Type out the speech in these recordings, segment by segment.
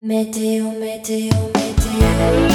Meteo, meteo, meteo.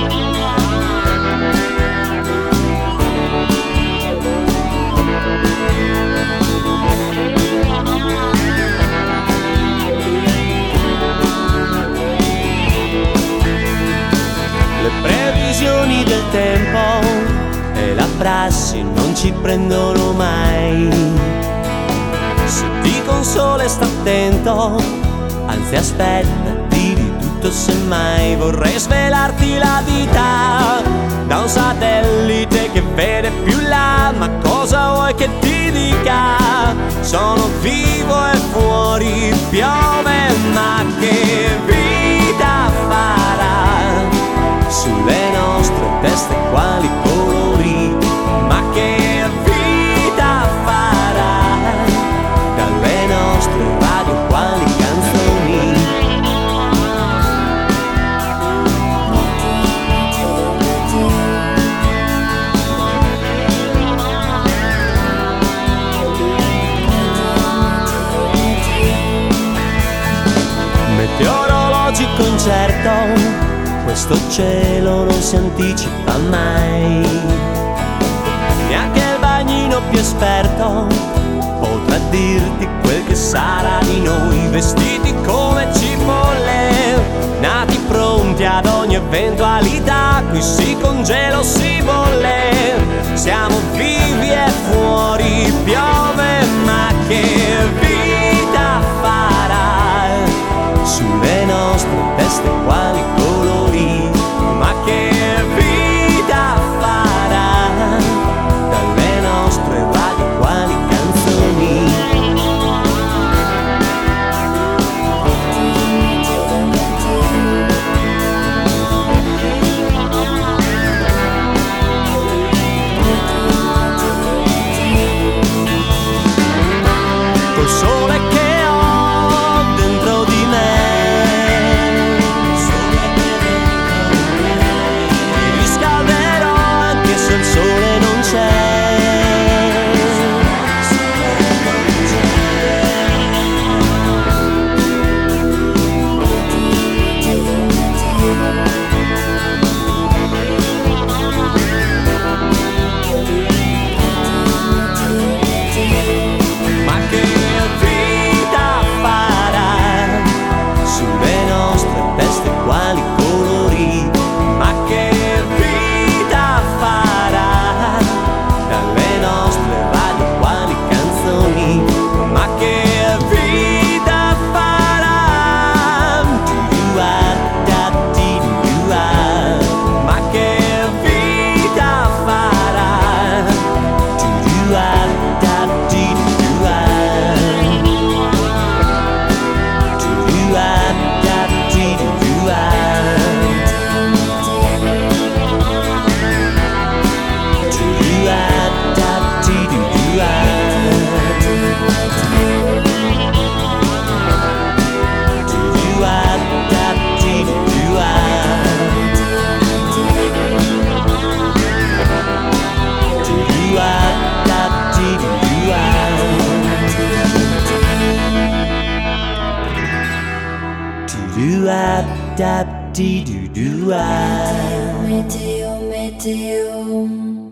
Le previsioni del tempo e la prassi non ci prendono mai. Se dico un sole sta attento, anzi aspettati di tutto semmai. Vorrei svelarti la vita da un satellite che vede più là. Ma cosa vuoi che ti dica? Sono vivo e fuori piove, ma che vita farà sulle nostre teste quali colori? Ma che vita farà dalle nostre radio quali canzoni? Meteorologico incerto, questo cielo non si anticipa mai. Neanche il bagnino più esperto potrà dirti quel che sarà di noi. Vestiti come cipolle, nati pronti ad ogni eventualità. Qui si congela o si bolle, siamo vivi e fuori piove. Ma che vita farà sulle nostre teste quali colori? Ma che vita farà dalle nostre radio quali canzoni? Col sole che ho dentro di me, mi riscalderò anche se il sole non c'è. Ma che vita farà sulle nostre teste quali colori? Ma che vita farà dalle nostre radio quali canzoni? Ma che vita farà? Ma che vita farà? Meteo, meteo.